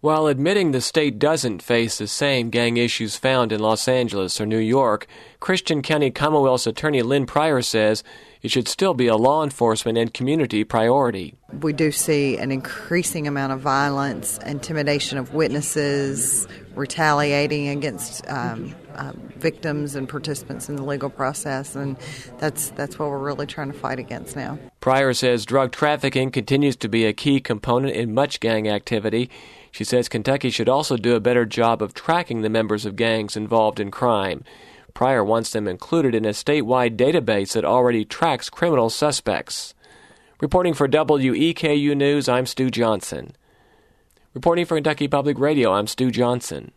While admitting the state doesn't face the same gang issues found in Los Angeles or New York, Christian County Commonwealth's Attorney Lynn Pryor says it should still be a law enforcement and community priority. We do see an increasing amount of violence, intimidation of witnesses, retaliating against victims and participants in the legal process, and that's what we're really trying to fight against now. Pryor says drug trafficking continues to be a key component in much gang activity. She says Kentucky should also do a better job of tracking the members of gangs involved in crime. Pryor wants them included in a statewide database that already tracks criminal suspects. Reporting for WEKU News, I'm Stu Johnson. Reporting for Kentucky Public Radio, I'm Stu Johnson.